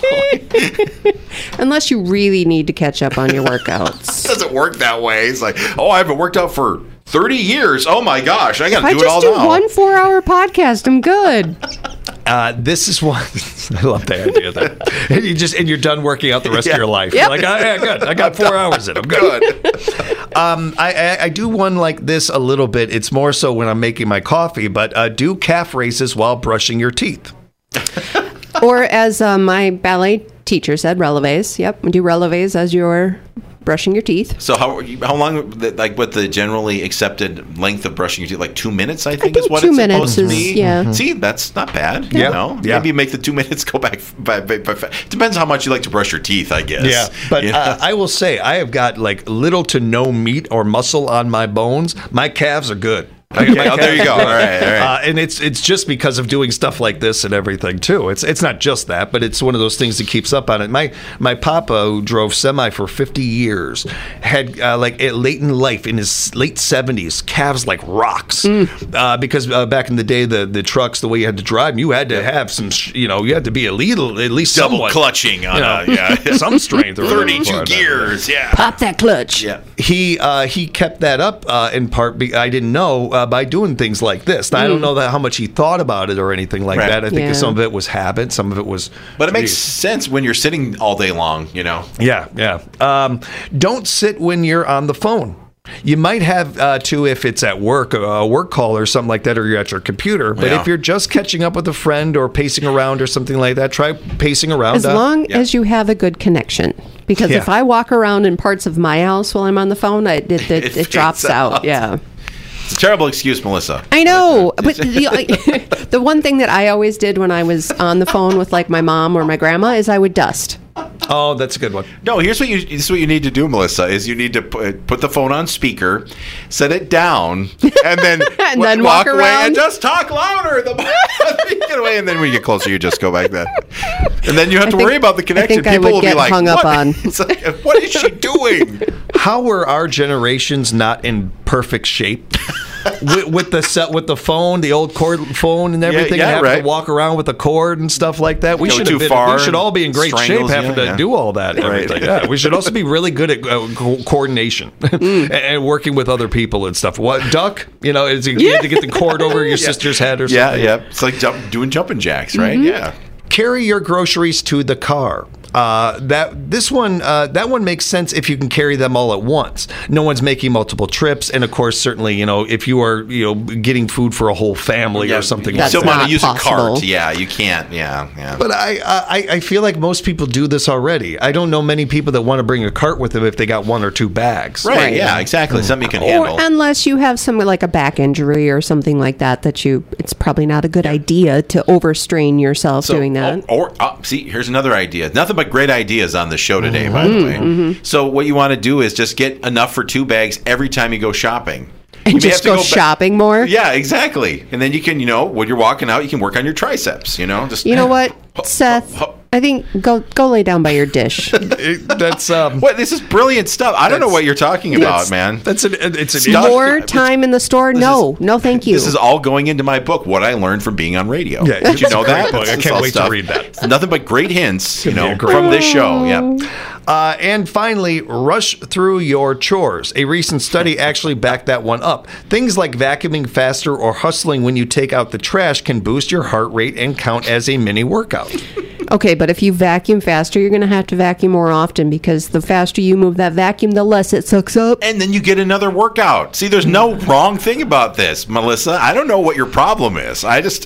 C: long.
B: Unless you really need to catch up on your workouts.
C: Doesn't work that way. It's like, oh, I haven't worked out for thirty years. Oh my gosh, I got to
B: I
C: do it
B: just
C: all
B: do
C: now.
B: one four-hour podcast. I'm good.
A: Uh, this is one. I love the idea that and you just and you're done working out the rest
C: Yeah.
A: of your life.
B: Yep.
A: You're like, oh, yeah, good. I got four hours in. I'm good.
C: Good.
A: Um, I, I, I do one like this a little bit. It's more so when I'm making my coffee, but uh, do calf raises while brushing your teeth.
B: Or as uh, my ballet teacher said, releves. Yep, do releves as you're brushing your teeth.
C: So how how long, like, what the generally accepted length of brushing your teeth? Like two minutes, I think,
B: think
C: is what
B: two
C: it's
B: minutes
C: supposed to
B: is-
C: be.
B: yeah. Mhm.
C: See, that's not bad.
A: Yeah.
C: You know,
A: Yeah.
C: maybe make the two minutes go back. By, by, by, depends how much you like to brush your teeth, I guess.
A: Yeah, but
C: You know?
A: uh, I will say I have got like little to no meat or muscle on my bones. My calves are good. I got my
C: Oh, there you go. All right, all right.
A: Uh, and it's it's just because of doing stuff like this and everything too. It's it's not just that, but it's one of those things that keeps up on it. My my papa, who drove semi for fifty years, had uh, like at late in life in his late seventies, calves like rocks. Uh, because uh, back in the day, the the trucks, the way you had to drive, you had to have some, sh- you know, you had to be a little at least
C: Double
A: somewhat,
C: clutching on
A: you know,
C: a, yeah.
A: some strength. or whatever for
C: thirty-two
A: it.
C: gears. Yeah.
B: Pop that clutch.
C: Yeah.
A: He uh, he kept that up uh, in part. Be- I didn't know uh, by doing things like this. Now, I don't know that how much he thought about it or anything like
C: Right.
A: that. I think
B: Yeah.
A: some of it was habit, some of it was.
C: But it makes sense when you're sitting all day long, you know.
A: Yeah, yeah. Um, don't sit when you're on the phone. You might have uh, to if it's at work, a work call or something like that, or you're at your computer. But
C: Yeah.
A: if you're just catching up with a friend or pacing around or something like that, try pacing around.
B: As
A: uh,
B: long
C: yeah.
B: as you have a good connection. Because
A: Yeah.
B: if I walk around in parts of my house while I'm on the phone, I, it, it,
C: It
B: it,
C: fades
B: drops out.
C: out.
B: Yeah.
C: It's a terrible excuse, Melissa.
B: I know, but the, the one thing that I always did when I was on the phone with like my mom or my grandma is I would dust.
A: Oh, that's a good one.
C: No, here's what you this is what you need to do, Melissa, is you need to put, put the phone on speaker, set it down, and then,
B: And
C: wa-
B: then
C: walk
B: walk
C: away
B: around.
C: and just talk louder. The you get away, and then when you get closer, you just go back then. And then you have
B: I
C: to
B: think-
C: worry about the
B: I
C: connection.
B: think I
C: People
B: would
C: will be
B: get
C: like,
B: hung up
C: what?
B: on.
C: It's like, what is she doing?
A: How were our generations not in perfect shape? with, with the set, with the phone, the old cord phone, and everything,
C: yeah,
A: and having
C: right.
A: to walk around with a cord and stuff like that. We
C: Go
A: should
C: too
A: have been.
C: far
A: We should all be in great shape,
C: strangles you,
A: having to
C: yeah.
A: do all that. And
C: Right.
A: everything. Yeah, we should also be really good at uh, co- coordination and, and working with other people and stuff. What duck? You know, is it, you had to get the cord over your sister's head or
C: Yeah,
A: something.
C: yeah. It's like jump, doing jumping jacks, right? Yeah.
A: Carry your groceries to the car. Uh, that this one uh, that one makes sense if you can carry them all at once. No one's making multiple trips, and of course, certainly, you know, if you are you know getting food for a whole family
C: Yeah,
A: or something
C: You
A: like
B: That's
C: still
A: that.
C: want
B: not
C: to use
B: possible.
C: a cart. Yeah, you can't. Yeah, yeah.
A: But I, I I feel like most people do this already. I don't know many people that want to bring a cart with them if they got one or two bags.
C: right,
B: Right.
C: yeah, exactly. Something you can
B: Or
C: handle.
B: unless you have some like a back injury or something like that, that you it's probably not a good idea to overstrain yourself doing that.
C: Or, or uh, see, here's another idea. Nothing but great ideas on the show today, by
B: Mm-hmm.
C: the way. So what you want to do is just get enough for two bags every time you go shopping.
B: And
C: You may
B: just
C: have to
B: go,
C: ba-
B: shopping more.
C: Yeah, exactly. And then you can, you know, when you're walking out, you can work on your triceps. You know, just
B: You know what, Seth? I think go go lay down by your dish.
A: It- that's um.
C: What? This is brilliant stuff. I don't know what you're talking about, man.
A: That's an it's an
C: Stuff-
B: More
C: it's-
B: time in the store? No, no, thank you.
C: This is all going into my book, What I Learned from Being on Radio.
A: Yeah,
C: Did you
A: it's a
C: know
A: great
C: that?
A: book. I
C: That's-
A: can't
C: that's all
A: wait to read that.
C: It's nothing but great hints, you
A: be
C: know,
A: a great
C: from this show. Yeah.
A: Uh, and finally, rush through your chores. A recent study actually backed that one up. Things like vacuuming faster or hustling when you take out the trash can boost your heart rate and count as a mini workout.
B: Okay, but if you vacuum faster, you're going to have to vacuum more often because the faster you move that vacuum, the less it sucks up.
C: And then you get another workout. See, there's no wrong thing about this, Melissa. I don't know what your problem is. I just.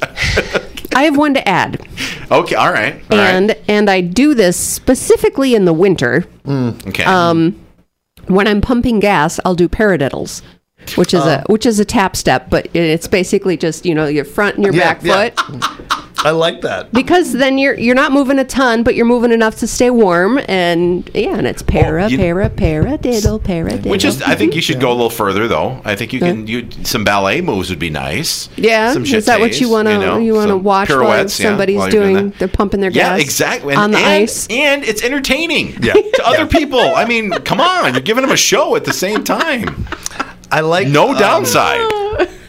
B: I have one to add.
C: Okay, all right. All
B: and
C: right.
B: and I do this specifically in the winter.
C: Okay.
B: Um, when I'm pumping gas, I'll do paradiddles, which is a which is a tap step, but it's basically just, you know, your front and your
A: Yeah,
B: back
A: yeah.
B: foot.
A: I like that.
B: Because then you're you're not moving a ton, but you're moving enough to stay warm, and yeah, and it's para,
C: Oh, you-
B: para, paradiddle, paradiddle.
C: Which is, I think you should go a little further, though. I think you can. You some ballet moves would be nice.
B: Yeah,
C: Some
B: is that what you
C: jetés,
B: want to you,
C: know,
B: want to
C: some
B: watch while
C: pirouettes, yeah,
B: somebody's
C: while you're
B: doing,
C: that.
B: they're pumping their
C: Yeah,
B: gas
C: exactly. And,
B: on the
C: and,
B: ice?
C: and it's entertaining.
A: Yeah.
C: To other people. I mean, come on, you're giving them a show at the same time.
A: I like
C: No
A: um,
C: downside.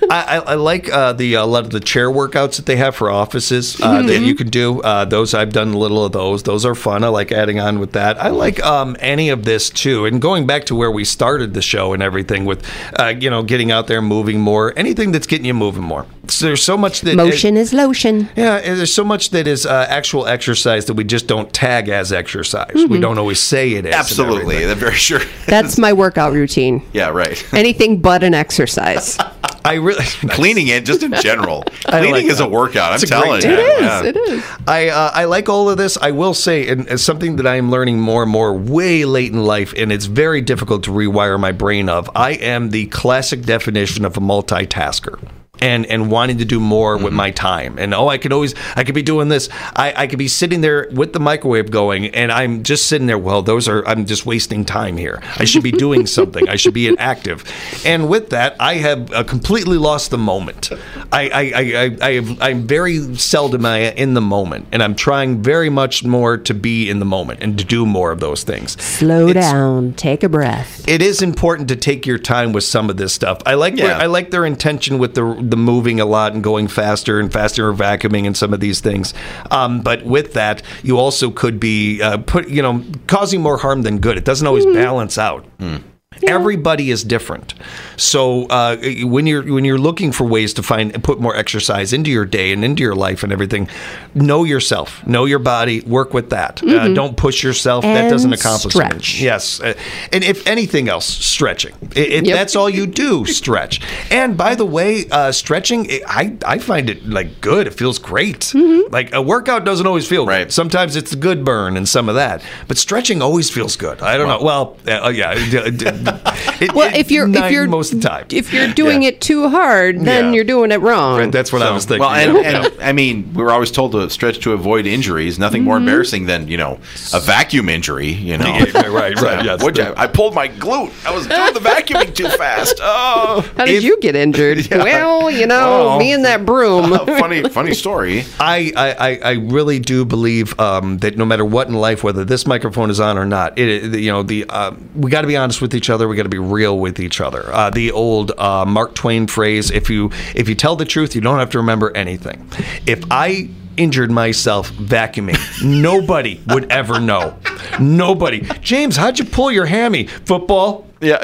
A: I, I like uh, the a lot of the chair workouts that they have for offices uh, mm-hmm. that you can do. Uh, those I've done a little of those. Those are fun. I like adding on with that. I like um, any of this too. And going back to where we started the show and everything with, uh, you know, getting out there, moving more. Anything that's getting you moving more. So there's so much that
B: motion
A: it,
B: is lotion.
A: Yeah, and there's so much that is uh, actual exercise that we just don't tag as exercise. Mm-hmm. We don't always say it is.
C: Absolutely, they're very sure.
B: That's my workout routine.
C: Yeah, right.
B: Anything but an exercise.
A: I really
C: cleaning it just in general. Cleaning
A: like
C: is
A: that.
C: a workout. I'm
A: It's a
C: telling
A: great
C: you.
B: It is.
C: Yeah.
B: It is.
A: I uh, I like all of this. I will say, and it's something that I am learning more and more way late in life, and it's very difficult to rewire my brain of. I am the classic definition of a multitasker. And and wanting to do more mm-hmm. with my time. And, oh, I could always, I could be doing this. I, I could be sitting there with the microwave going, and I'm just sitting there, well, those are, I'm just wasting time here. I should be doing something. I should be active. And with that, I have uh, completely lost the moment. I, I, I, I, I have, I'm very seldom in the moment. And I'm trying very much more to be in the moment and to do more of those things.
B: Slow
A: it's,
B: down. Take a breath.
A: It is important to take your time with some of this stuff. I like,
C: Yeah.
A: where, I like their intention with the the moving a lot and going faster and faster or vacuuming and some of these things. Um, but with that, you also could be uh, put, you know, causing more harm than good. It doesn't always mm-hmm. balance out. Mm. Yeah. Everybody is different. So uh, when you're when you're looking for ways to find and put more exercise into your day and into your life and everything, know yourself, know your body, work with that. Mm-hmm. Uh, don't push yourself.
B: And
A: that doesn't accomplish
B: stretch.
A: anything. Yes, uh, and if anything else, stretching. If
B: Yep.
A: that's all you do, stretch. And by the way, uh, stretching, it, I I find it like good. It feels great. Mm-hmm. Like a workout doesn't always feel
C: right.
A: good. Sometimes it's a good burn and some of that, but stretching always feels good. I don't well, know. Well, uh, yeah. It,
B: well,
A: it,
B: if you're
A: nine,
B: if you're
A: most of the time,
B: if you're doing
A: yeah.
B: it too hard, then
A: Yeah.
B: you're doing it wrong.
A: Right, that's what
C: So,
A: I was thinking.
C: Well, and,
A: yeah.
C: and I mean, we were always told to stretch to avoid injuries. Nothing
B: Mm-hmm.
C: more embarrassing than, you know, a vacuum injury. You know,
A: Yeah, right, right. Yes.
C: What'd you- I pulled my glute. I was doing the vacuuming too fast. Oh,
B: How did
A: If-
B: you get injured?
C: Yeah.
B: Well, you know,
C: Well,
B: me and that broom.
C: uh, funny, funny story.
A: I, I, I really do believe um, that no matter what in life, whether this microphone is on or not, it, you know, the uh, we got to be honest with each other. We got to be real with each other. Uh, the old uh, Mark Twain phrase: "If you if you tell the truth, you don't have to remember anything." If I injured myself vacuuming, nobody would ever know. Nobody. James, how'd you pull your hammy? Football.
C: Yeah.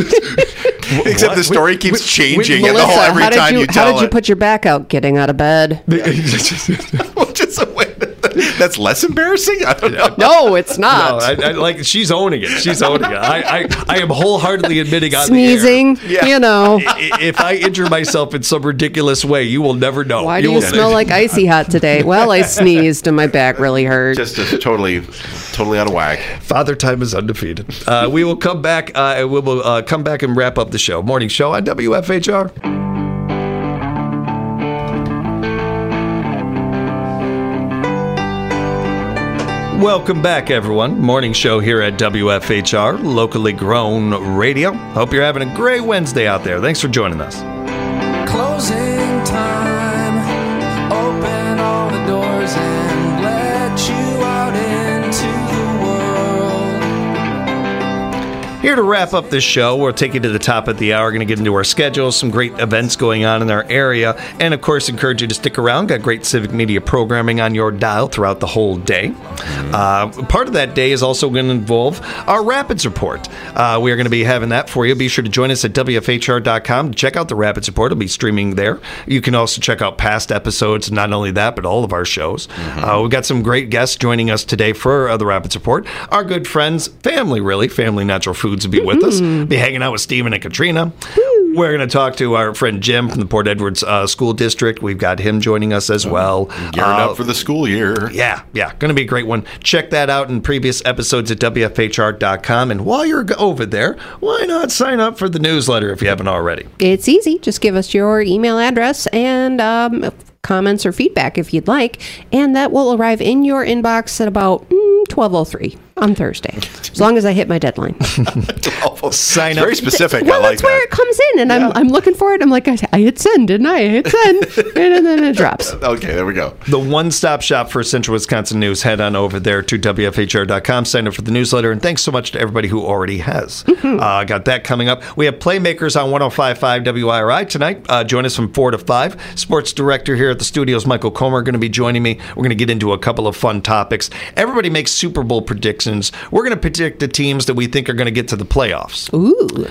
C: Except
A: What?
C: the story
A: With-
C: keeps
A: with-
C: changing
A: with
C: and the whole
B: Melissa,
C: every
B: how did
C: time
B: you,
C: you,
B: how
C: tell
B: did you
C: it.
B: put your back out getting out of bed?
C: Just a way that's less embarrassing. I don't know.
B: No, it's
A: No,
B: not.
A: I, I, like she's owning it. She's owning it. I, I, I am wholeheartedly admitting on
B: Sneezing,
A: the
C: Yeah.
B: you know.
A: air. I- If I injure myself in some ridiculous way, you will never know.
B: Why do you
A: will-
B: smell like icy hot today? Well, I sneezed and my back really hurt.
C: Just, just totally, totally out of whack.
A: Father Time is undefeated. Uh, we will come back. Uh, and we will uh, come back and wrap up the show. Morning show on W F H R. Welcome back, everyone. Morning show here at W F H R, locally grown radio. Hope you're having a great Wednesday out there. Thanks for joining us.
E: Closing time. Open all the doors and let you out into the world.
A: Here to wrap up this show, we'll take you to the top of the hour. Going to get into our schedule, some great events going on in our area, and of course, encourage you to stick around. Got great civic media programming on your dial throughout the whole day. Uh, part of that day is also going to involve our Rapids Report. Uh, we are going to be having that for you. Be sure to join us at W F H R dot com to check out the Rapids Report. It'll be streaming there. You can also check out past episodes, not only that, but all of our shows. Mm-hmm. Uh, we've got some great guests joining us today for uh, the Rapids Report. Our good friends, family really, Family Natural Foods will be with us. Be hanging out with Stephen and Katrina. We're going to talk to our friend Jim from the Port Edwards uh, School District. We've got him joining us as well.
C: Gearing
A: Uh,
C: up for the school year.
A: Yeah, yeah, going to be a great one. Check that out in previous episodes at W F H R dot com. And while you're go- over there, why not sign up for the newsletter if you haven't already?
B: It's easy. Just give us your email address and um, comments or feedback if you'd like, and that will arrive in your inbox at about mm, twelve oh three on Thursday, as long as I hit my deadline.
C: twelve
A: Sign
C: It's
A: up.
C: very specific.
B: Well,
C: I like
B: that's where
C: that.
B: it comes in, and I'm I'm looking for it. I'm like, I, I hit send, didn't I? I hit send, and then it drops.
C: Okay, there we go.
A: The one-stop shop for Central Wisconsin news. Head on over there to W F H R dot com. Sign up for the newsletter. And thanks so much to everybody who already has.
B: Mm-hmm.
A: Uh, got that coming up. We have Playmakers on one oh five point five W I R I tonight. Uh, join us from four to five. Sports director here at the studios, Michael Comer, going to be joining me. We're going to get into a couple of fun topics. Everybody makes Super Bowl predictions. We're going to predict the teams that we think are going to get to the playoffs.
B: Ooh.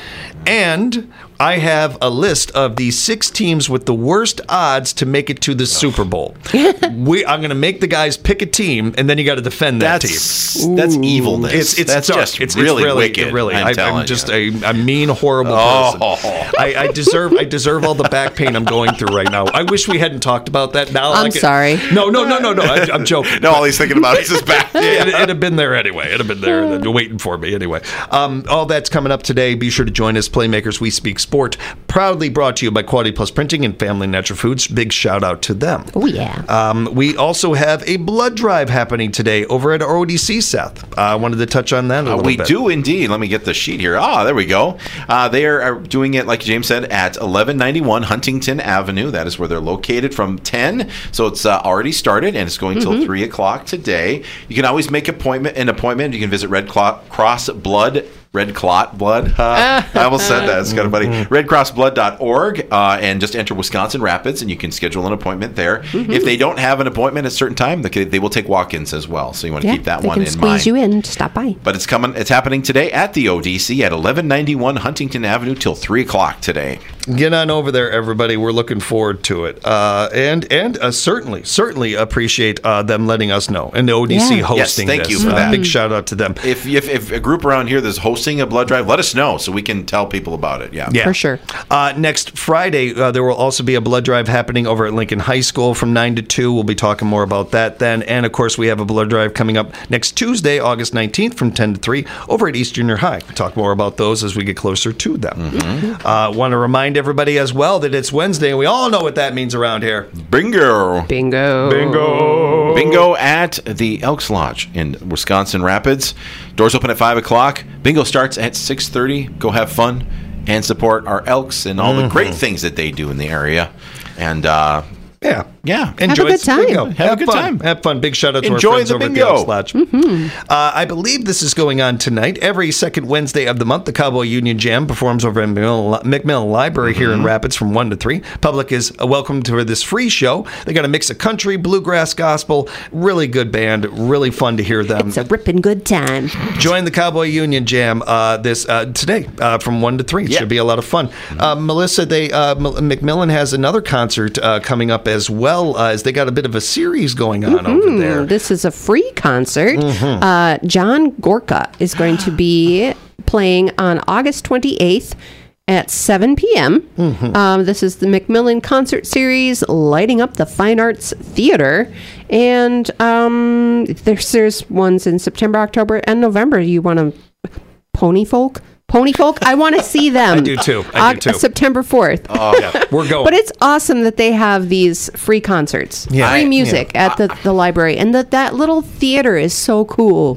A: And I have a list of the six teams with the worst odds to make it to the Super Bowl. we, I'm going to make the guys pick a team, and then you got to defend that team.
C: That's that's evilness.
A: It's it's
C: that's
A: dark.
C: just
A: it's,
C: really,
A: it's really
C: wicked.
A: Really,
C: I'm,
A: I,
C: telling
A: I'm just
C: you.
A: a, a mean, horrible
C: Oh.
A: person. I, I deserve I deserve all the back pain I'm going through right now. I wish we hadn't talked about that. Now
B: I'm
A: like it-
B: sorry.
A: No, no, no, no, no. I, I'm joking.
C: No, all he's thinking about is his back.
A: it, it'd have been there anyway. It'd have been there and waiting for me anyway. Um, all that's coming up today. Be sure to join us. Playmakers, We Speak Sport. Proudly brought to you by Quality Plus Printing and Family Natural Foods. Big shout out to them.
B: Oh yeah.
A: Um, we also have a blood drive happening today over at our O D C, Seth. Uh, I wanted to touch on that a
C: Uh,
A: little
C: we
A: bit.
C: do indeed. Let me get the sheet here. Ah, there we go. Uh, they are, are doing it, like James said, at eleven ninety-one Huntington Avenue. That is where they're located from ten. So it's uh, already started, and it's going till
B: Mm-hmm.
C: three o'clock today. You can always make appointment an appointment. You can visit Red Clo- Cross Blood. Red Clot Blood. Uh, I almost said that. It's kind of funny. red cross blood dot org uh, and just enter Wisconsin Rapids, and you can schedule an appointment there.
B: Mm-hmm.
C: If they don't have an appointment at a certain time, they, can- they will take walk-ins as well. So you want to
B: Yeah,
C: keep that
B: they
C: one
B: can
C: in
B: squeeze
C: mind.
B: you in. Stop by.
C: But it's coming. It's happening today at the O D C at eleven ninety-one Huntington Avenue till three o'clock today.
A: Get on over there, everybody. We're looking forward to it, uh, and and uh, certainly, certainly appreciate uh, them letting us know and the O D C
B: Yeah.
A: hosting.
C: Yes, thank
A: this.
C: you for
A: Uh,
C: that.
A: Big shout out to them.
C: If, if if a group around here that's hosting a blood drive, let us know so we can tell people about it. Yeah.
A: Yeah,
B: For sure.
A: Uh, next Friday, uh, there will also be a blood drive happening over at Lincoln High School from nine to two. We'll be talking more about that then. And, of course, we have a blood drive coming up next Tuesday, August nineteenth from ten to three over at East Junior High. We'll talk more about those as we get closer to them.
C: Mm-hmm.
A: Uh, want to remind everybody as well that it's Wednesday, and we all know what that means around here.
C: Bingo.
B: Bingo.
A: Bingo.
C: Bingo at the Elks Lodge in Wisconsin Rapids. Doors open at five o'clock. Bingo starts at six thirty. Go have fun and support our Elks and all the great things that they do in the area. And uh,
A: Yeah.
C: yeah,
A: Enjoy
B: good time.
A: Bingo.
C: Have a good
A: fun.
C: time.
A: Have fun. Big shout out to
C: Enjoy
A: our friends
C: the
A: over
C: bingo.
A: at the Elks Lodge. Uh, I believe this is going on tonight. Every second Wednesday of the month, the Cowboy Union Jam performs over at McMillan, McMillan Library here in Rapids from one to three. Public is welcome to this free show. They got a mix of country, bluegrass, gospel. Really good band. Really fun to hear them.
B: It's a ripping good time.
A: Join the Cowboy Union Jam uh, this uh, today uh, from one to three. It
C: Yeah.
A: should be a lot of fun. Uh, Melissa, they uh, M- McMillan has another concert uh, coming up as well uh, as they got a bit of a series going on over there.
B: This is a free concert.
A: Mm-hmm.
B: Uh, John Gorka is going to be playing on August twenty-eighth at seven p.m.
A: Mm-hmm.
B: Um, this is the McMillan Concert Series, Lighting Up the Fine Arts Theater. And um, there's, there's ones in September, October, and November. You want to Pony Folk? Pony Folk? I want to see them.
A: I do too. I do
B: Au-
A: too.
B: September fourth.
A: Oh, yeah. We're going.
B: But it's awesome that they have these free concerts,
A: Yeah.
B: free
A: I-
B: music at the, the library, and that that little theater is so cool.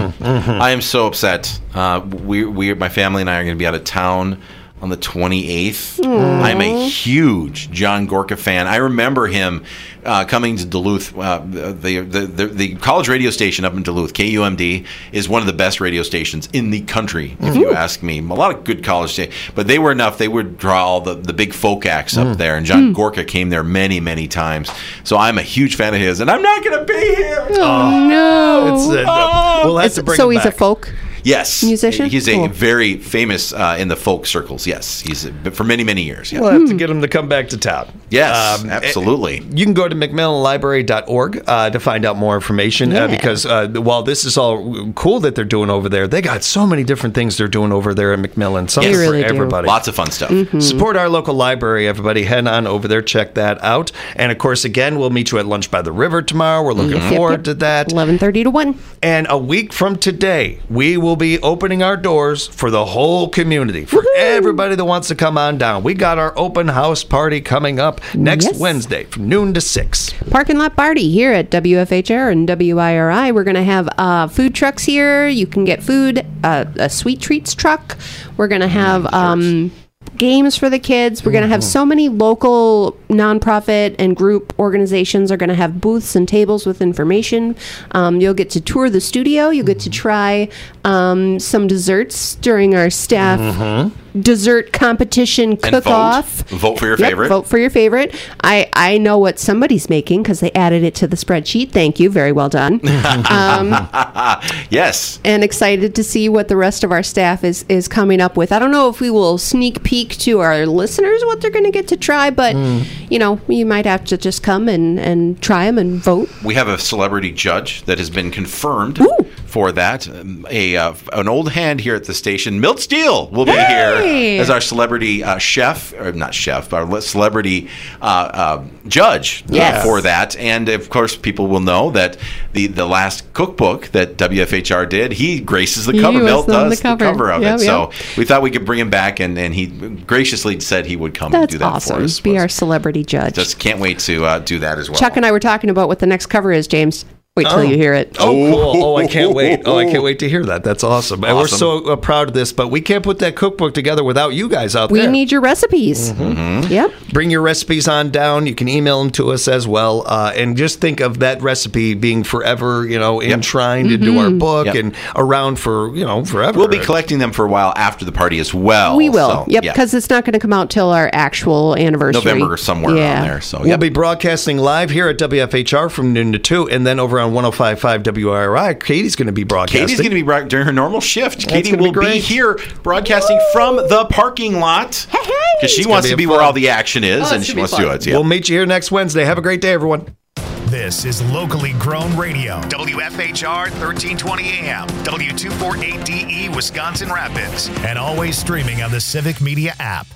C: I am so upset. Uh, we, we, my family and I are going to be out of town on the twenty-eighth. I'm a huge John Gorka fan. I remember him uh, coming to Duluth. Uh, the, the, the the college radio station up in Duluth, K U M D, is one of the best radio stations in the country, if you ask me. A lot of good college stations, but they were enough. They would draw all the, the big folk acts up there, and John Gorka came there many, many times. So I'm a huge fan of his, and I'm not going to be here.
B: Oh, no.
A: It's, uh, we'll have
B: It's-
A: to bring
B: so
A: him
B: he's a
A: back.
B: folk.
C: Yes,
B: Musician?
C: He's a
B: Cool.
C: very famous uh, in the folk circles. Yes, he's a, for many many years. Yeah.
A: We'll have to get him to come back to town.
C: Yes,
A: Um,
C: absolutely.
A: You can go to mcmillan library dot org uh, to find out more information uh,
B: Yeah.
A: because uh, while this is all cool that they're doing over there, they got so many different things they're doing over there at McMillan. Something
C: They
A: for
B: really do.
A: everybody.
C: Lots of fun stuff.
A: Support our local library, everybody. Head on over there, check that out. And of course, again, we'll meet you at Lunch by the River tomorrow. We're looking
B: Yep,
A: forward
B: yep.
A: to that.
B: eleven thirty to one.
A: And a week from today, we will will be opening our doors for the whole community, for
B: Woohoo!
A: everybody that wants to come on down. We got our open house party coming up next
B: Yes.
A: Wednesday from noon to six.
B: Parking lot party here at W F H R and W I R I. We're going to have uh, food trucks here. You can get food, uh, a sweet treats truck. We're going to have um, games for the kids. We're going to have so many local nonprofit and group organizations are going to have booths and tables with information. Um, you'll get to tour the studio. You'll get to try um, some desserts during our staff dessert competition
C: And
B: cook-off.
C: vote. Vote for your
B: Yep,
C: favorite.
B: vote for your favorite. I, I know what somebody's making because they added it to the spreadsheet. Thank you. Very well done. um,
C: Yes.
B: and excited to see what the rest of our staff is, is coming up with. I don't know if we will sneak peek to our listeners what they're going to get to try, but, you know, you might have to just come and, and try them and vote.
C: We have a celebrity judge that has been confirmed
B: Ooh.
C: for that. Um, A uh, an old hand here at the station, Milt Steele, will be
B: Hey!
C: here as our celebrity uh, chef, or not chef, our le- celebrity uh, uh, judge uh,
B: Yes.
C: for that. And of course, people will know that the the last cookbook that W F H R did, he graces the
B: He
C: cover.
B: was
C: Milt
B: on the
C: does the
B: cover.
C: cover, of
B: Yep,
C: it. So
B: yep.
C: we thought we could bring him back, and, and he graciously said he would come and
B: That's
C: do that
B: awesome.
C: for us.
B: Be our celebrity judge.
C: Just can't wait to uh, do that as well.
B: Chuck and I were talking about what the next cover is, James. Wait till
A: Oh.
B: you hear it.
A: Oh, cool. Oh, I can't wait. Oh, I can't wait to hear that. That's awesome. And we're
C: Awesome.
A: so uh, proud of this, but we can't put that cookbook together without you guys out
B: We
A: there.
B: need your recipes.
C: Mm-hmm.
B: Yep.
A: Bring your recipes on down. You can email them to us as well. Uh, and just think of that recipe being forever, you know, enshrined into our book
C: Yep.
A: and around for, you know, forever.
C: We'll be collecting them for a while after the party as well.
B: We will.
C: So,
B: yep,
C: yeah.
B: because it's not going to come out till our actual anniversary.
C: November or somewhere
B: yeah.
C: around there. So
A: We'll
C: yep.
A: be broadcasting live here at W F H R from noon to two, and then over on one oh five point five W I R I, Katie's going to be broadcasting.
C: Katie's going to be broad- during her normal shift. Katie
A: gonna be
C: will be,
A: great.
C: here broadcasting from the parking lot because she
A: It's
C: wants
A: gonna
C: to
A: be
C: be where
A: fun.
C: all the action is,
B: Oh,
C: and
B: it's
C: she
B: gonna be
C: wants to do
B: fun.
C: it. Yeah.
A: We'll meet you here next Wednesday. Have a great day, everyone.
F: This is locally grown radio. W F H R thirteen twenty A M, W two forty-eight D E Wisconsin Rapids, and always streaming on the Civic Media app.